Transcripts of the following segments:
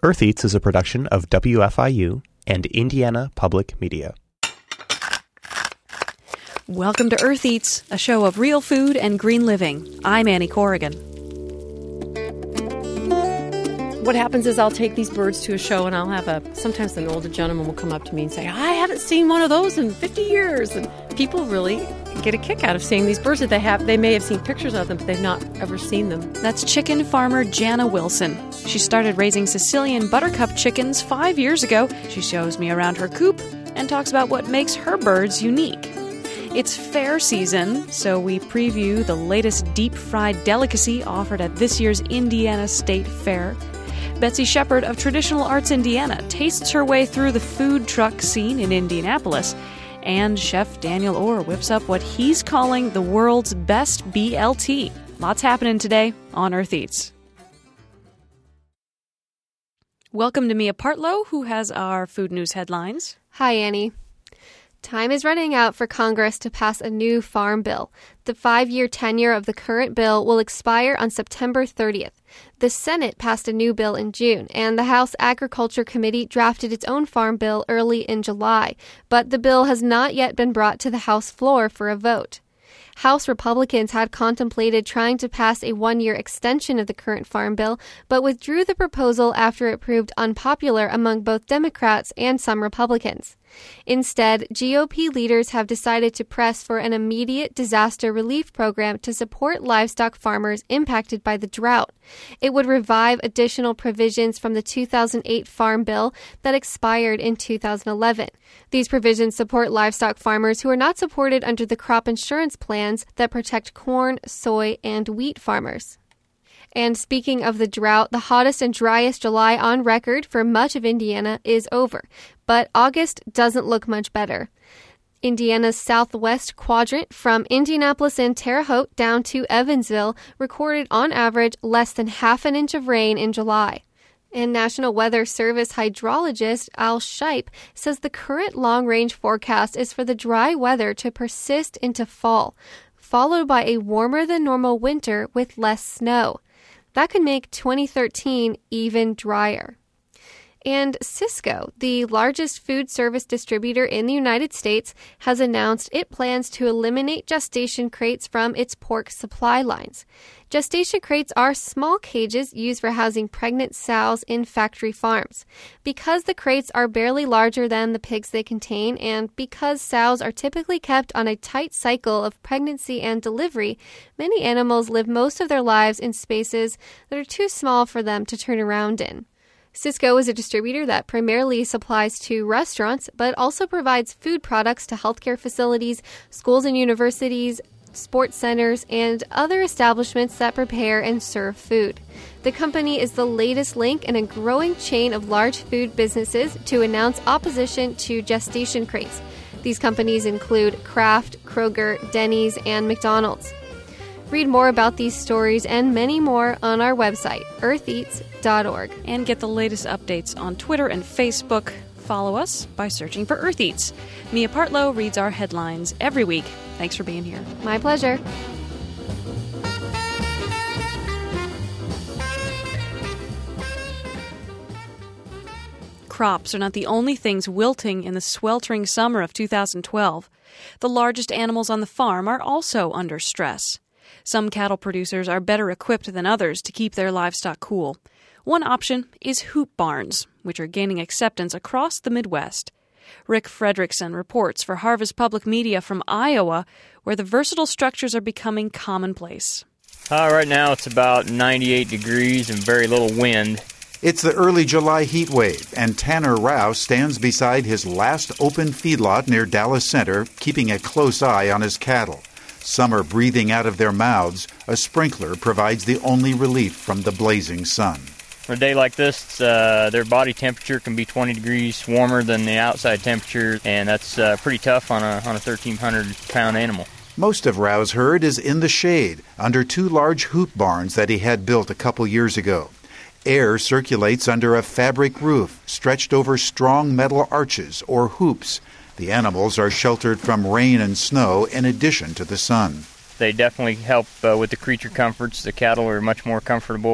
Earth Eats is a production of WFIU and Indiana Public Media. Welcome to Earth Eats, a show of real food and green living. I'm Annie Corrigan. What happens is I'll take these birds to a show and I'll have sometimes an older gentleman will come up to me and say, I haven't seen one of those in 50 years. And people really get a kick out of seeing these birds that they may have seen pictures of them, but they've not ever seen them. That's chicken farmer Jana Wilson. She started raising Sicilian buttercup chickens 5 years ago. She shows me around her coop and talks about what makes her birds unique. It's fair season, so we preview the latest deep-fried delicacy offered at this year's Indiana State Fair. Betsy Shepard of Traditional Arts Indiana tastes her way through the food truck scene in Indianapolis, and Chef Daniel Orr whips up what he's calling the world's best BLT. Lots happening today on Earth Eats. Welcome to Mia Partlow, who has our food news headlines. Hi, Annie. Time is running out for Congress to pass a new farm bill. The 5-year tenure of the current bill will expire on September 30th. The Senate passed a new bill in June, and the House Agriculture Committee drafted its own farm bill early in July, but the bill has not yet been brought to the House floor for a vote. House Republicans had contemplated trying to pass a 1-year extension of the current farm bill, but withdrew the proposal after it proved unpopular among both Democrats and some Republicans. Instead, GOP leaders have decided to press for an immediate disaster relief program to support livestock farmers impacted by the drought. It would revive additional provisions from the 2008 Farm Bill that expired in 2011. These provisions support livestock farmers who are not supported under the crop insurance plans that protect corn, soy, and wheat farmers. And speaking of the drought, the hottest and driest July on record for much of Indiana is over, but August doesn't look much better. Indiana's southwest quadrant from Indianapolis and Terre Haute down to Evansville recorded on average less than half an inch of rain in July. And National Weather Service hydrologist Al Shipe says the current long-range forecast is for the dry weather to persist into fall, followed by a warmer-than-normal winter with less snow. That could make 2013 even drier. And Sysco, the largest food service distributor in the United States, has announced it plans to eliminate gestation crates from its pork supply lines. Gestation crates are small cages used for housing pregnant sows in factory farms. Because the crates are barely larger than the pigs they contain, and because sows are typically kept on a tight cycle of pregnancy and delivery, many animals live most of their lives in spaces that are too small for them to turn around in. Sysco is a distributor that primarily supplies to restaurants, but also provides food products to healthcare facilities, schools and universities, sports centers, and other establishments that prepare and serve food. The company is the latest link in a growing chain of large food businesses to announce opposition to gestation crates. These companies include Kraft, Kroger, Denny's, and McDonald's. Read more about these stories and many more on our website, eartheats.org. And get the latest updates on Twitter and Facebook. Follow us by searching for Earth Eats. Mia Partlow reads our headlines every week. Thanks for being here. My pleasure. Crops are not the only things wilting in the sweltering summer of 2012. The largest animals on the farm are also under stress. Some cattle producers are better equipped than others to keep their livestock cool. One option is hoop barns, which are gaining acceptance across the Midwest. Rick Fredrickson reports for Harvest Public Media from Iowa, where the versatile structures are becoming commonplace. Right now it's about 98 degrees and very little wind. It's the early July heat wave, and Tanner Rao stands beside his last open feedlot near Dallas Center, keeping a close eye on his cattle. Some are breathing out of their mouths. A sprinkler provides the only relief from the blazing sun. For a day like this, their body temperature can be 20 degrees warmer than the outside temperature, and that's pretty tough on a 1,300-pound animal. Most of Rao's herd is in the shade, under 2 large hoop barns that he had built a couple years ago. Air circulates under a fabric roof, stretched over strong metal arches or hoops. The animals are sheltered from rain and snow in addition to the sun. They definitely help with the creature comforts. The cattle are much more comfortable,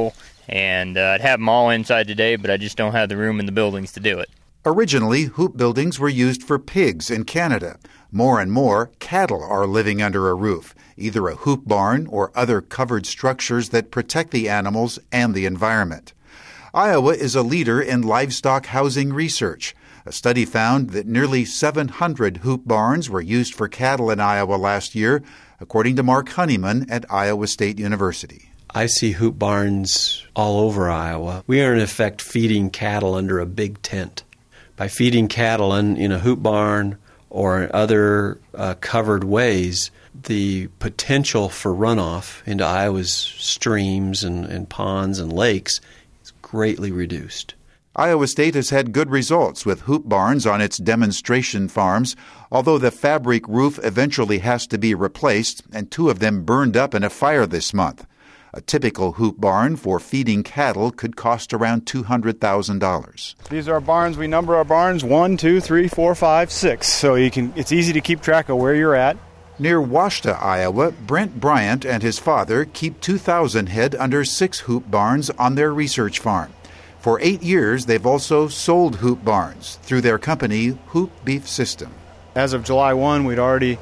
And I'd have them all inside today, but I just don't have the room in the buildings to do it. Originally, hoop buildings were used for pigs in Canada. More and more, cattle are living under a roof, either a hoop barn or other covered structures that protect the animals and the environment. Iowa is a leader in livestock housing research. A study found that nearly 700 hoop barns were used for cattle in Iowa last year, according to Mark Honeyman at Iowa State University. I see hoop barns all over Iowa. We are in effect feeding cattle under a big tent. By feeding cattle in a hoop barn or in other covered ways, the potential for runoff into Iowa's streams and ponds and lakes is greatly reduced. Iowa State has had good results with hoop barns on its demonstration farms, although the fabric roof eventually has to be replaced, and 2 of them burned up in a fire this month. A typical hoop barn for feeding cattle could cost around $200,000. These are our barns. We number our barns 1, 2, 3, 4, 5, 6. So it's easy to keep track of where you're at. Near Washta, Iowa, Brent Bryant and his father keep 2,000 head under 6 hoop barns on their research farm. For 8 years, they've also sold hoop barns through their company, Hoop Beef System. As of July 1, we'd already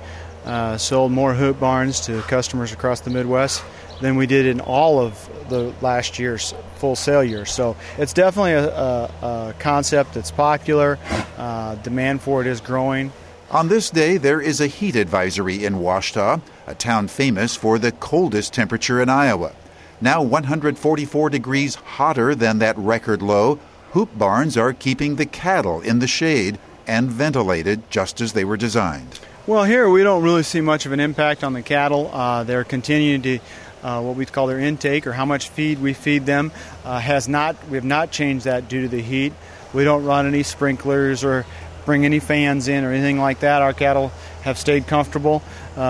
sold more hoop barns to customers across the Midwest than we did in all of the last year's full sale year. So it's definitely a concept that's popular. Demand for it is growing. On this day, there is a heat advisory in Washta, a town famous for the coldest temperature in Iowa. Now 144 degrees hotter than that record low, hoop barns are keeping the cattle in the shade and ventilated just as they were designed. Well, here we don't really see much of an impact on the cattle. They're continuing to what we call their intake, or how much feed we feed them. We have not changed that due to the heat. We don't run any sprinklers or bring any fans in or anything like that. Our cattle have stayed comfortable,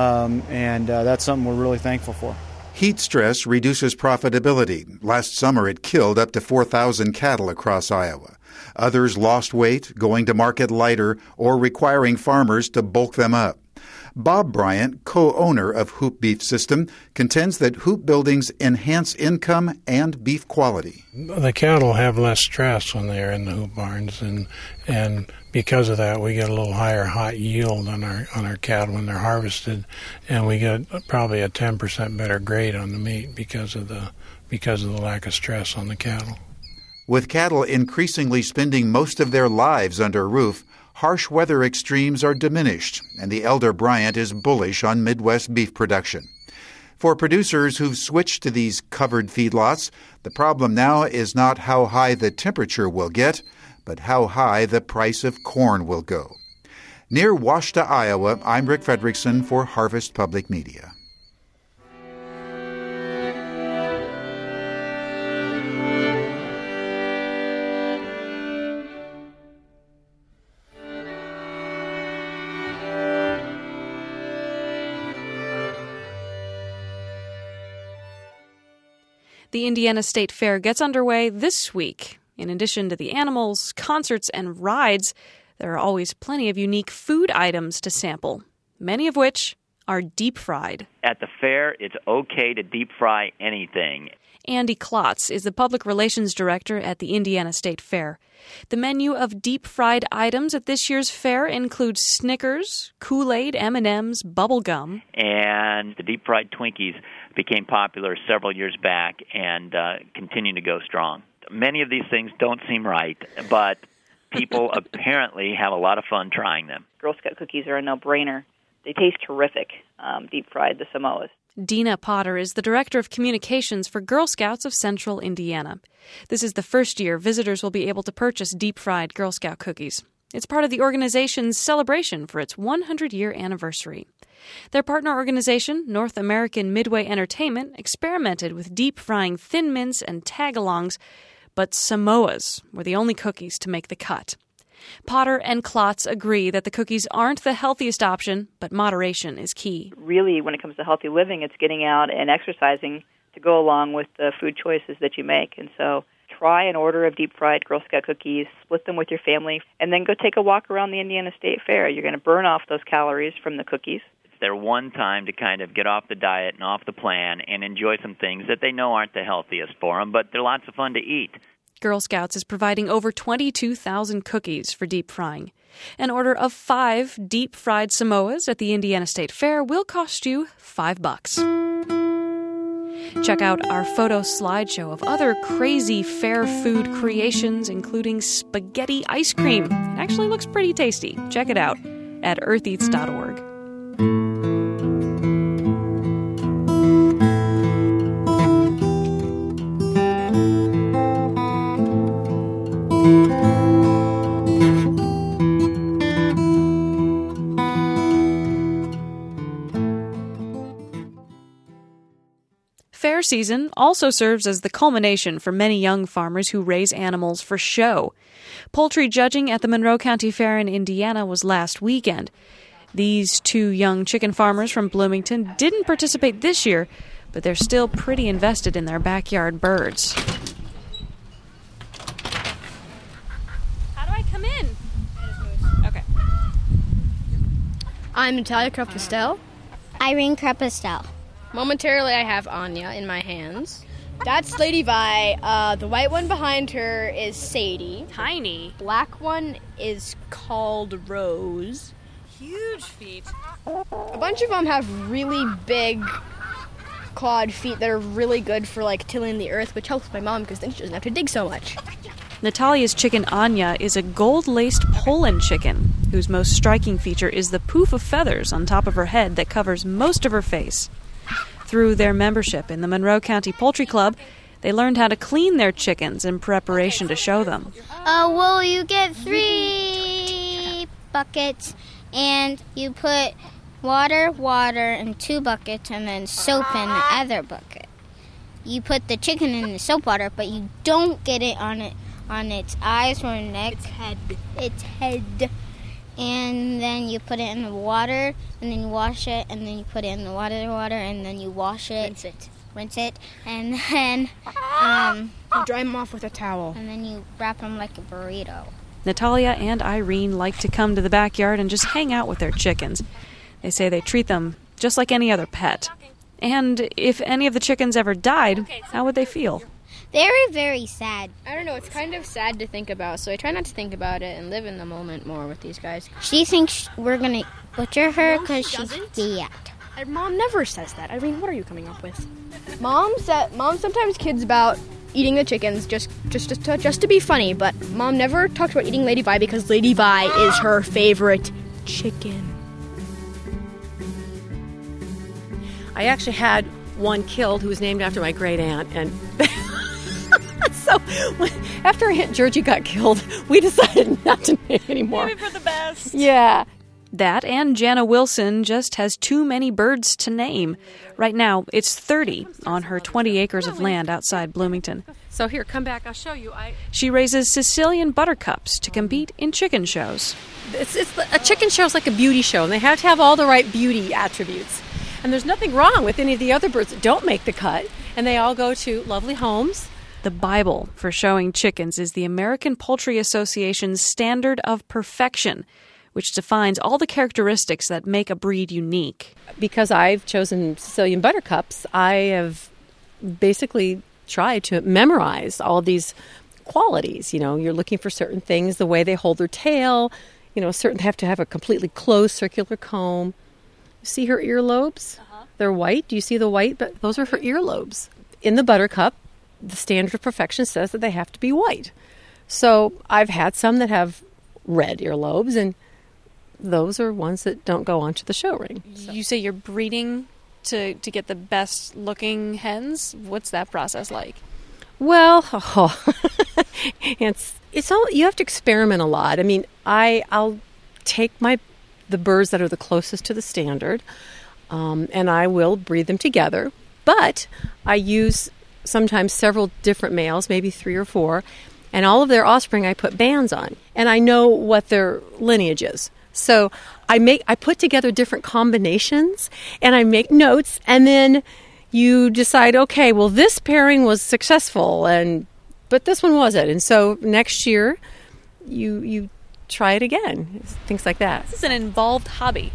and that's something we're really thankful for. Heat stress reduces profitability. Last summer, it killed up to 4,000 cattle across Iowa. Others lost weight, going to market lighter, or requiring farmers to bulk them up. Bob Bryant, co-owner of Hoop Beef System, contends that hoop buildings enhance income and beef quality. The cattle have less stress when they're in the hoop barns, and because of that, we get a little higher hot yield on our cattle when they're harvested, and we get probably a 10% better grade on the meat because of the lack of stress on the cattle. With cattle increasingly spending most of their lives under a roof, harsh weather extremes are diminished, and the elder Bryant is bullish on Midwest beef production. For producers who've switched to these covered feedlots, the problem now is not how high the temperature will get, but how high the price of corn will go. Near Washta, Iowa, I'm Rick Fredrickson for Harvest Public Media. The Indiana State Fair gets underway this week. In addition to the animals, concerts, and rides, there are always plenty of unique food items to sample, many of which are deep-fried. At the fair, it's okay to deep-fry anything. Andy Klotz is the Public Relations Director at the Indiana State Fair. The menu of deep-fried items at this year's fair includes Snickers, Kool-Aid, M&Ms, bubble gum. And the deep-fried Twinkies became popular several years back and continue to go strong. Many of these things don't seem right, but people apparently have a lot of fun trying them. Girl Scout cookies are a no-brainer. They taste terrific, deep-fried, the Samoas. Dina Potter is the Director of Communications for Girl Scouts of Central Indiana. This is the first year visitors will be able to purchase deep-fried Girl Scout cookies. It's part of the organization's celebration for its 100-year anniversary. Their partner organization, North American Midway Entertainment, experimented with deep-frying Thin Mints and Tagalongs, but Samoas were the only cookies to make the cut. Potter and Klotz agree that the cookies aren't the healthiest option, but moderation is key. Really, when it comes to healthy living, it's getting out and exercising to go along with the food choices that you make. And so try an order of deep-fried Girl Scout cookies, split them with your family, and then go take a walk around the Indiana State Fair. You're going to burn off those calories from the cookies. their one time to kind of get off the diet and off the plan and enjoy some things that they know aren't the healthiest for them, but they're lots of fun to eat. Girl Scouts is providing over 22,000 cookies for deep frying. An order of 5 deep-fried Samoas at the Indiana State Fair will cost you $5. Check out our photo slideshow of other crazy fair food creations, including spaghetti ice cream. It actually looks pretty tasty. Check it out at eartheats.org. Fair season also serves as the culmination for many young farmers who raise animals for show. Poultry judging at the Monroe County Fair in Indiana was last weekend. These 2 young chicken farmers from Bloomington didn't participate this year, but they're still pretty invested in their backyard birds. How do I come in? Okay. I'm Natalia Krupfestel. Irene Krupfestel. Momentarily, I have Anya in my hands. That's Lady Vi. The white one behind her is Sadie. Tiny. Black one is called Rose. Huge feet. A bunch of them have really big clawed feet that are really good for tilling the earth, which helps my mom because then she doesn't have to dig so much. Natalia's chicken Anya is a gold-laced Poland chicken, whose most striking feature is the poof of feathers on top of her head that covers most of her face. Through their membership in the Monroe County Poultry Club, they learned how to clean their chickens in preparation to show them. Well, you get 3 buckets, and you put water in 2 buckets, and then soap in the other bucket. You put the chicken in the soap water, but you don't get it on its eyes or neck. Its head. And then you put it in the water, and then you wash it, and then you put it in the water, and then you wash it. Rinse it, and then you dry them off with a towel. And then you wrap them like a burrito. Natalia and Irene like to come to the backyard and just hang out with their chickens. They say they treat them just like any other pet. And if any of the chickens ever died, how would they feel? Very, very sad. I don't know, it's kind of sad to think about, so I try not to think about it and live in the moment more with these guys. She thinks we're going to butcher her because she's fat. Mom never says that. Irene, what are you coming up with? Mom sometimes kids about eating the chickens just to be funny, but Mom never talks about eating Lady Vi because Lady Vi is her favorite chicken. I actually had one killed who was named after my great aunt, and so after Aunt Georgie got killed, we decided not to name anymore. Maybe for the best. Yeah. That and Jana Wilson just has too many birds to name. Right now, it's 30 on her 20 acres of land outside Bloomington. So here, come back. I'll show you. She raises Sicilian buttercups to compete in chicken shows. A chicken show is like a beauty show, and they have to have all the right beauty attributes. And there's nothing wrong with any of the other birds that don't make the cut, and they all go to lovely homes. The Bible for showing chickens is the American Poultry Association's standard of perfection, which defines all the characteristics that make a breed unique. Because I've chosen Sicilian buttercups, I have basically tried to memorize all of these qualities. You know, you're looking for certain things, the way they hold their tail, they have to have a completely closed circular comb. See her earlobes? Uh-huh. They're white. Do you see the white? But those are her earlobes. In the buttercup, the standard of perfection says that they have to be white. So I've had some that have red earlobes, and those are ones that don't go onto the show ring. So. You say you're breeding to get the best looking hens? What's that process like? Well, it's all, you have to experiment a lot. I mean, I'll take the birds that are the closest to the standard, and I will breed them together. But I use sometimes several different males, maybe 3 or 4, and all of their offspring I put bands on, and I know what their lineage is. So I put together different combinations, and I make notes, and then you decide, okay, well, this pairing was successful, but this one wasn't. And so next year, you try it again, things like that. This is an involved hobby.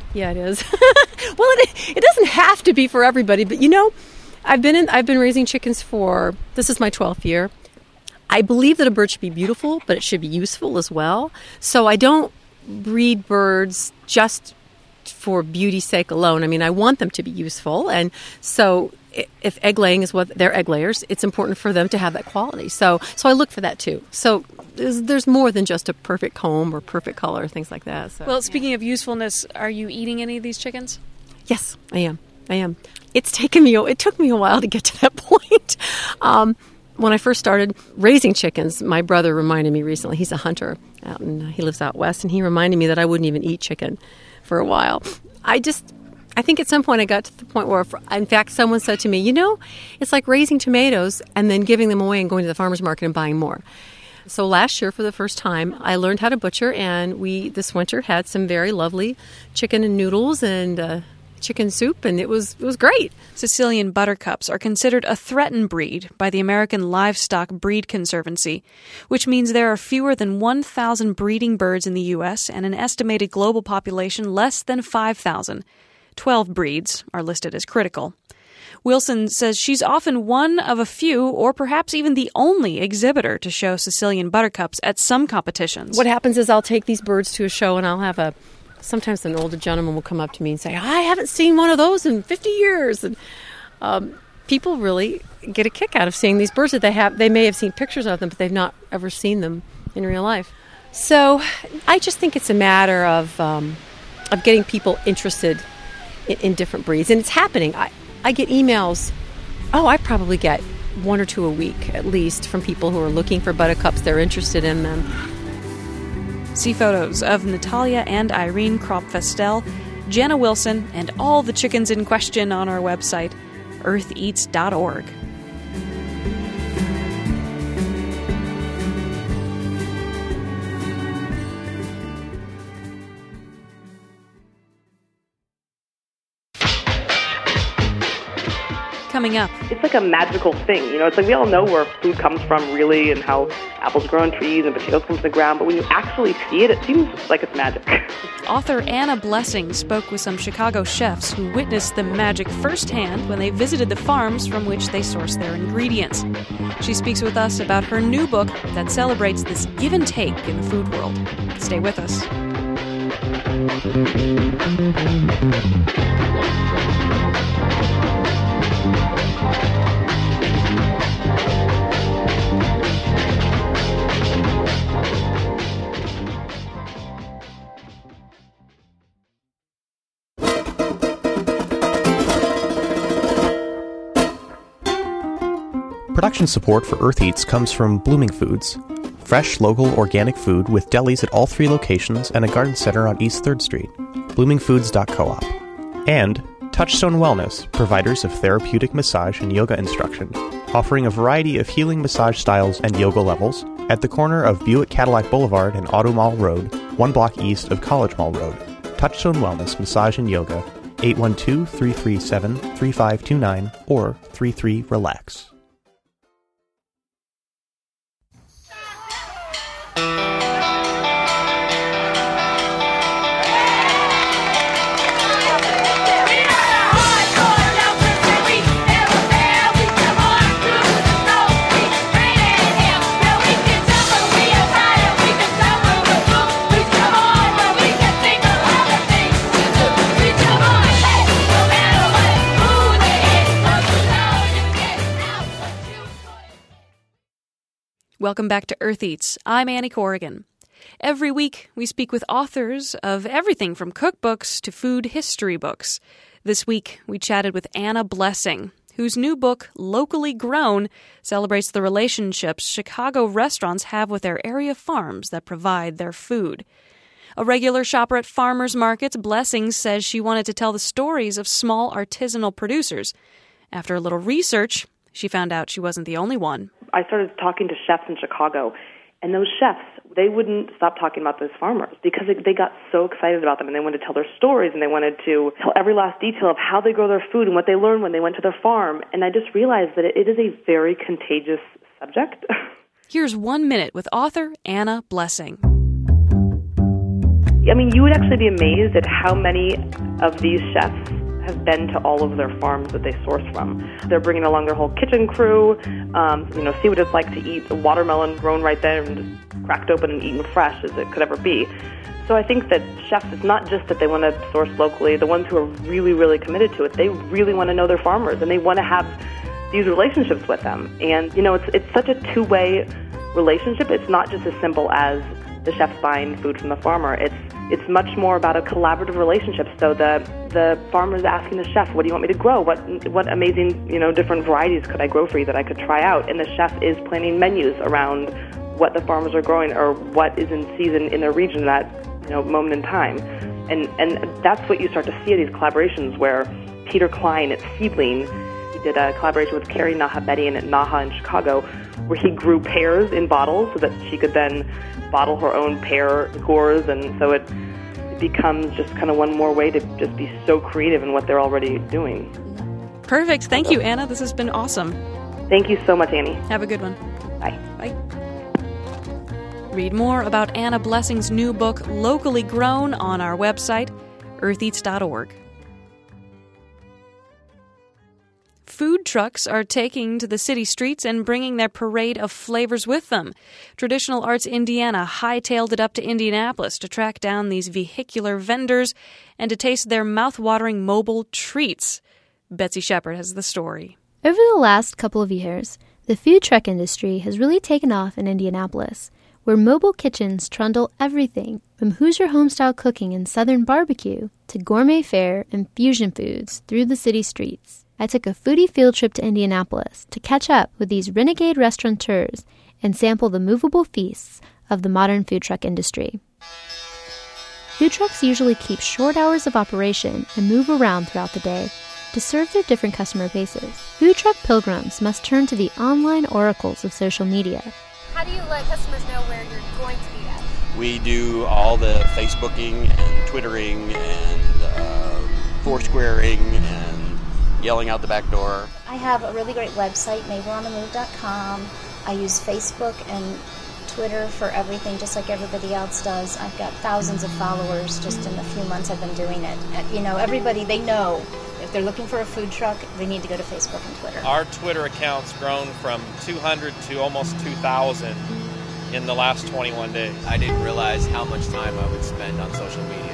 Yeah, it is. Well, it doesn't have to be for everybody, but I've been raising chickens this is my 12th year. I believe that a bird should be beautiful, but it should be useful as well. So I don't breed birds just for beauty's sake alone. I mean, I want them to be useful, and so if egg laying is what they're egg layers, it's important for them to have that quality. So I look for that too. So there's more than just a perfect comb or perfect color, things like that. So, well, speaking of usefulness, are you eating any of these chickens? Yes, I am. It took me a while to get to that point. When I first started raising chickens, my brother reminded me recently, he's a hunter, he lives out west, and he reminded me that I wouldn't even eat chicken for a while. I think at some point I got to the point where, in fact, someone said to me, it's like raising tomatoes and then giving them away and going to the farmer's market and buying more. So last year, for the first time, I learned how to butcher, and we, this winter, had some very lovely chicken and noodles and chicken soup, and it was great. Sicilian buttercups are considered a threatened breed by the American Livestock Breed Conservancy, which means there are fewer than 1,000 breeding birds in the U.S. and an estimated global population less than 5,000. 12 breeds are listed as critical. Wilson says she's often one of a few, or perhaps even the only exhibitor to show Sicilian buttercups at some competitions. What happens is I'll take these birds to a show, and I'll have sometimes an older gentleman will come up to me and say, I haven't seen one of those in 50 years. And people really get a kick out of seeing these birds that they may have seen pictures of them, but they've not ever seen them in real life. So I just think it's a matter of getting people interested in different breeds. And it's happening. I get emails. I probably get 1 or 2 a week at least from people who are looking for buttercups. They're interested in them. See photos of Natalia and Irene Kropfestel, Jenna Wilson, and all the chickens in question on our website, eartheats.org. Coming up. It's like a magical thing, It's like we all know where food comes from, really, and how apples grow on trees and potatoes come from the ground. But when you actually see it, it seems like it's magic. Author Anna Blessing spoke with some Chicago chefs who witnessed the magic firsthand when they visited the farms from which they source their ingredients. She speaks with us about her new book that celebrates this give and take in the food world. Stay with us. Production support for Earth Eats comes from Blooming Foods, fresh, local, organic food with delis at all 3 locations and a garden center on East 3rd Street, bloomingfoods.coop. And Touchstone Wellness, providers of therapeutic massage and yoga instruction, offering a variety of healing massage styles and yoga levels at the corner of Buick Cadillac Boulevard and Auto Mall Road, 1 block east of College Mall Road. Touchstone Wellness Massage and Yoga, 812-337-3529 or 33-RELAX. Welcome back to Earth Eats. I'm Annie Corrigan. Every week, we speak with authors of everything from cookbooks to food history books. This week, we chatted with Anna Blessing, whose new book, Locally Grown, celebrates the relationships Chicago restaurants have with their area farms that provide their food. A regular shopper at farmers markets, Blessing says she wanted to tell the stories of small artisanal producers. After a little research, she found out she wasn't the only one. I started talking to chefs in Chicago, and those chefs, they wouldn't stop talking about those farmers because they got so excited about them, and they wanted to tell their stories, and they wanted to tell every last detail of how they grow their food and what they learned when they went to their farm. And I just realized that it is a very contagious subject. Here's 1 minute with author Anna Blessing. I mean, you would actually be amazed at how many of these chefs have been to all of their farms that they source from. They're bringing along their whole kitchen crew, see what it's like to eat a watermelon grown right there and just cracked open and eaten fresh as it could ever be. So I think that chefs, it's not just that they want to source locally. The ones who are really, really committed to it, they really want to know their farmers, and they want to have these relationships with them. And, it's such a two-way relationship. It's not just as simple as the chef's buying food from the farmer. It's much more about a collaborative relationship. So the farmer's asking the chef, what do you want me to grow? What amazing, different varieties could I grow for you that I could try out? And the chef is planning menus around what the farmers are growing or what is in season in their region at that moment in time. And that's what you start to see in these collaborations where Peter Klein at Seedling, he did a collaboration with Carrie Nahabedian at Naha in Chicago, where he grew pears in bottles so that she could then bottle her own pear liqueurs, and so it becomes just kind of one more way to just be so creative in what they're already doing. Perfect. Thank you, Anna. This has been awesome. Thank you so much, Annie. Have a good one. Bye. Bye. Read more about Anna Blessing's new book, Locally Grown, on our website, eartheats.org. Food trucks are taking to the city streets and bringing their parade of flavors with them. Traditional Arts Indiana hightailed it up to Indianapolis to track down these vehicular vendors and to taste their mouth-watering mobile treats. Betsy Shepard has the story. Over the last couple of years, the food truck industry has really taken off in Indianapolis, where mobile kitchens trundle everything from Hoosier homestyle cooking and Southern barbecue to gourmet fare and fusion foods through the city streets. I took a foodie field trip to Indianapolis to catch up with these renegade restaurateurs and sample the movable feasts of the modern food truck industry. Food trucks usually keep short hours of operation and move around throughout the day to serve their different customer bases. Food truck pilgrims must turn to the online oracles of social media. How do you let customers know where you're going to be at? We do all the Facebooking and Twittering and Foursquaring and yelling out the back door. I have a really great website, neighboronthe.move.com. I use Facebook and Twitter for everything, just like everybody else does. I've got thousands of followers just in the few months I've been doing it. Everybody, they know if they're looking for a food truck, they need to go to Facebook and Twitter. Our Twitter account's grown from 200 to almost 2,000 in the last 21 days. I didn't realize how much time I would spend on social media.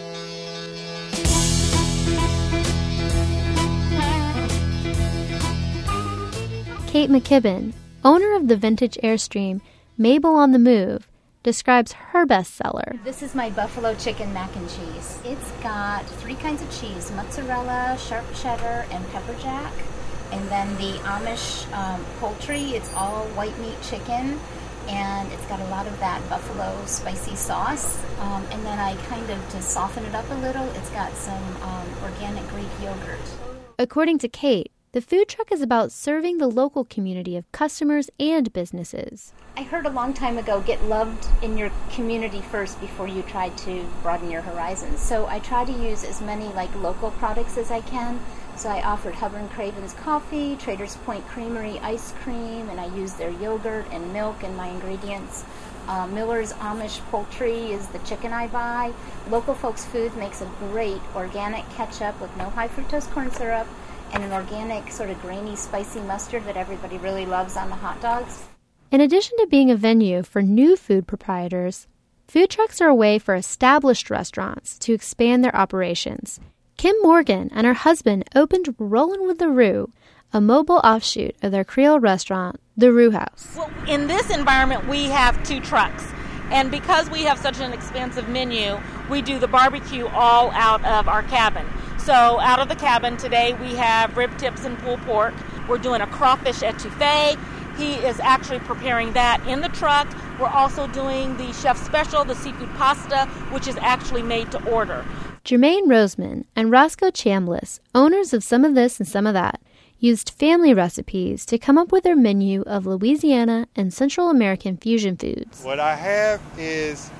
Kate McKibben, owner of the vintage Airstream, Mabel on the Move, describes her bestseller. This is my buffalo chicken mac and cheese. It's got 3 kinds of cheese, mozzarella, sharp cheddar, and pepper jack. And then the Amish poultry, it's all white meat chicken, and it's got a lot of that buffalo spicy sauce. And then I to soften it up a little, it's got some organic Greek yogurt. According to Kate, the food truck is about serving the local community of customers and businesses. I heard a long time ago, get loved in your community first before you try to broaden your horizons. So I try to use as many local products as I can. So I offered Hubbard & Craven's coffee, Traders Point Creamery ice cream, and I use their yogurt and milk in my ingredients. Miller's Amish Poultry is the chicken I buy. Local Folks Foods makes a great organic ketchup with no high fructose corn syrup and an organic sort of grainy spicy mustard that everybody really loves on the hot dogs. In addition to being a venue for new food proprietors, food trucks are a way for established restaurants to expand their operations. Kim Morgan and her husband opened Rollin' with the Roo, a mobile offshoot of their Creole restaurant, the Roo House. Well, in this environment, we have 2 trucks. And because we have such an expansive menu, we do the barbecue all out of our cabin. So out of the cabin today, we have rib tips and pulled pork. We're doing a crawfish etouffee. He is actually preparing that in the truck. We're also doing the chef special, the seafood pasta, which is actually made to order. Jermaine Roseman and Roscoe Chambliss, owners of Some of This and Some of That, used family recipes to come up with their menu of Louisiana and Central American fusion foods. What I have is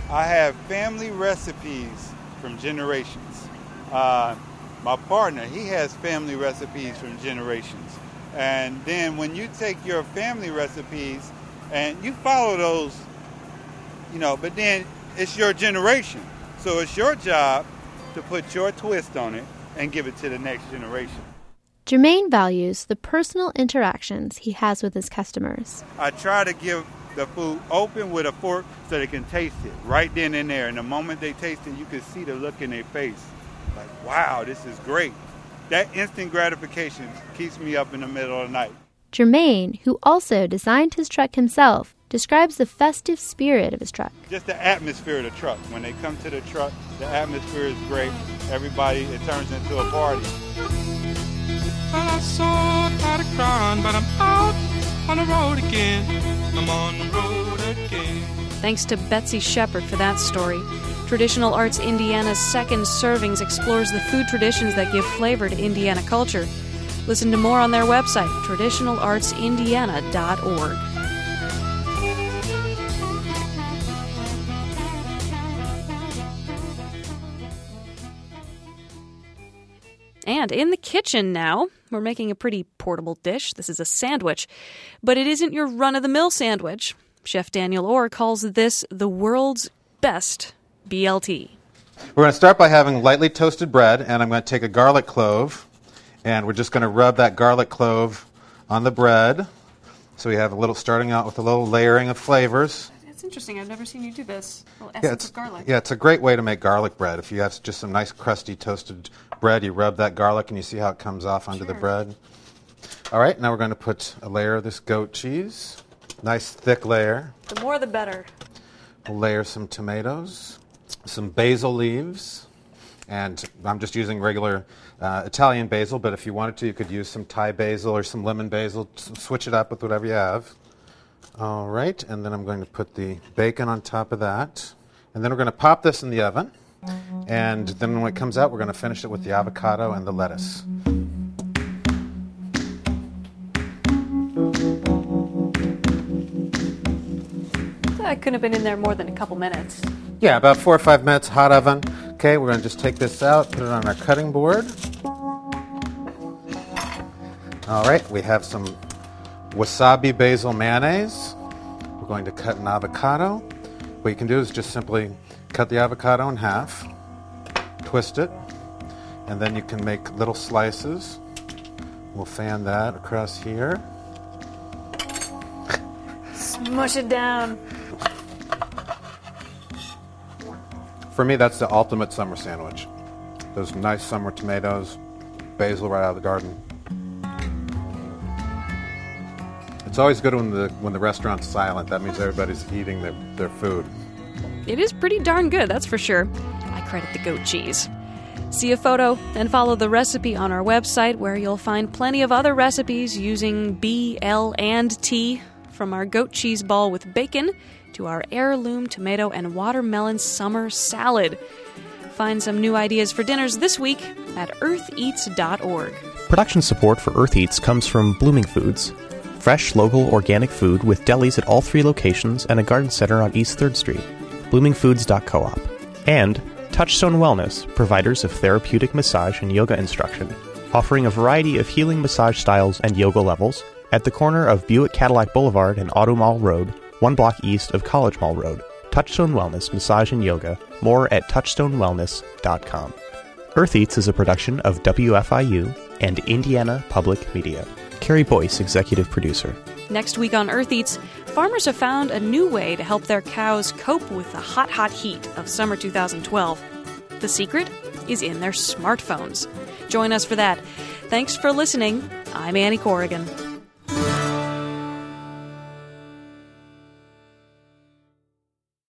family recipes from generations. My partner, he has family recipes from generations. And then when you take your family recipes and you follow those, but then it's your generation. So it's your job to put your twist on it and give it to the next generation. Jermaine values the personal interactions he has with his customers. I try to give the food open with a fork so they can taste it right then and there. And the moment they taste it, you can see the look in their face. Like, wow, this is great. That instant gratification keeps me up in the middle of the night. Jermaine, who also designed his truck himself, describes the festive spirit of his truck. Just the atmosphere of the truck. When they come to the truck, the atmosphere is great. Everybody, it turns into a party. I'm so tired of crying, but I'm out on the road again. I'm on the road again. Thanks to Betsy Shepard for that story. Traditional Arts Indiana's Second Servings explores the food traditions that give flavor to Indiana culture. Listen to more on their website, traditionalartsindiana.org. And in the kitchen now, we're making a pretty portable dish. This is a sandwich, but it isn't your run-of-the-mill sandwich. Chef Daniel Orr calls this the world's best BLT. We're going to start by having lightly toasted bread, and I'm going to take a garlic clove, and we're just going to rub that garlic clove on the bread. So we have starting out with a little layering of flavors. It's interesting. I've never seen you do this. A little essence of garlic. Yeah, it's a great way to make garlic bread. If you have just some nice crusty toasted bread, you rub that garlic and you see how it comes off onto the bread. All right, now we're going to put a layer of this goat cheese. Nice thick layer. The more the better. We'll layer some tomatoes, some basil leaves, and I'm just using regular Italian basil, but if you wanted to, you could use some Thai basil or some lemon basil. Switch it up with whatever you have. All right, and then I'm going to put the bacon on top of that. And then we're going to pop this in the oven. And then when it comes out, we're going to finish it with the avocado and the lettuce. That couldn't have been in there more than a couple minutes. Yeah, about 4 or 5 minutes, hot oven. Okay, we're going to just take this out, put it on our cutting board. All right, we have some wasabi basil mayonnaise. We're going to cut an avocado. What you can do is just simply cut the avocado in half, twist it, and then you can make little slices. We'll fan that across here. Smush it down. For me, that's the ultimate summer sandwich. Those nice summer tomatoes, basil right out of the garden. It's always good when the restaurant's silent. That means everybody's eating their food. It is pretty darn good, that's for sure. I credit the goat cheese. See a photo and follow the recipe on our website, where you'll find plenty of other recipes using B, L, and T, from our goat cheese ball with bacon to our heirloom tomato and watermelon summer salad. Find some new ideas for dinners this week at eartheats.org. Production support for Earth Eats comes from Blooming Foods, fresh, local, organic food with delis at all 3 locations and a garden center on East 3rd Street. bloomingfoods.coop. And Touchstone Wellness, providers of therapeutic massage and yoga instruction, offering a variety of healing massage styles and yoga levels at the corner of Buick Cadillac Boulevard and Auto Mall Road, 1 block east of College Mall Road. Touchstone Wellness Massage and Yoga. More at touchstonewellness.com. Earth Eats is a production of WFIU and Indiana Public Media. Carrie Boyce, executive producer. Next week on Earth Eats, farmers have found a new way to help their cows cope with the hot, hot heat of summer 2012. The secret is in their smartphones. Join us for that. Thanks for listening. I'm Annie Corrigan.